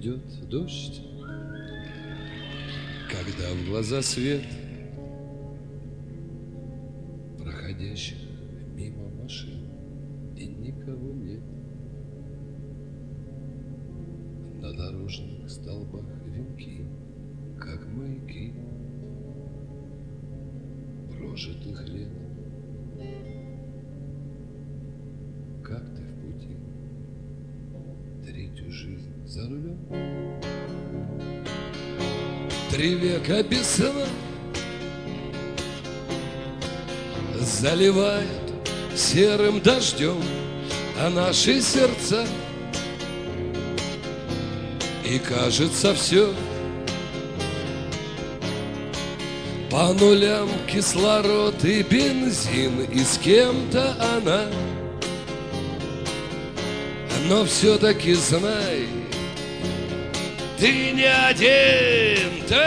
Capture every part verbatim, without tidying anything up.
идет дождь, когда в глаза свет проходящих мимо машин, и никого нет. На дорожных столбах венки, как маяки прожитых лет. Как ты в пути, третью жизнь за рулем? Три века без сна заливает серым дождем а наши сердца, и кажется все по нулям, кислород и бензин, и с кем-то она. Но все-таки знай, ты не один, ты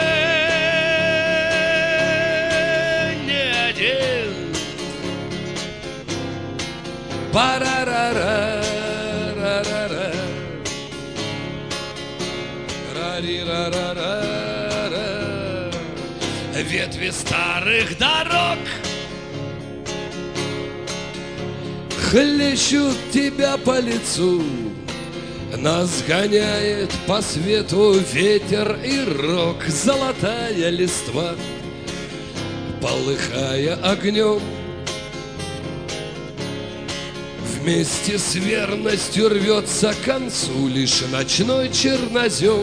не один. Парарара-ра-ра-ра, рари-ра-ра-ра-ра. Ветви старых дорог хлещут тебя по лицу, нас гоняет по свету ветер и рок, золотая листва, полыхая огнем, вместе с верностью рвется к концу лишь ночной чернозем.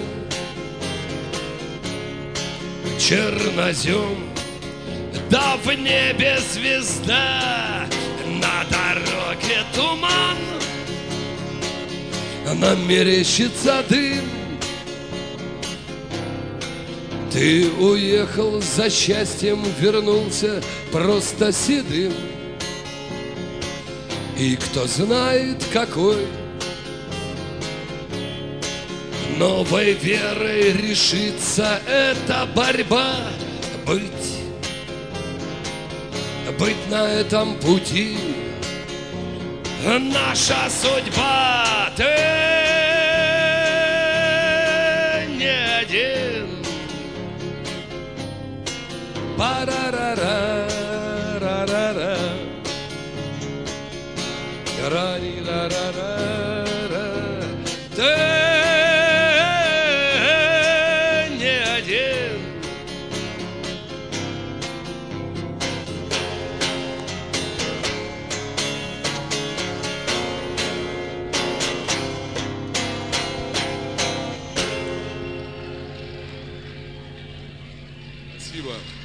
Чернозем, да в небе звезда, на дороге туман, нам мерещится дым. Ты уехал за счастьем, вернулся просто седым. И кто знает какой новой верой решится эта борьба. Быть, быть на этом пути наша судьба. Ты не один. Парарара-ра-ра-ра, рари-ра-ра-ра-ра. Ты не один. Спасибо.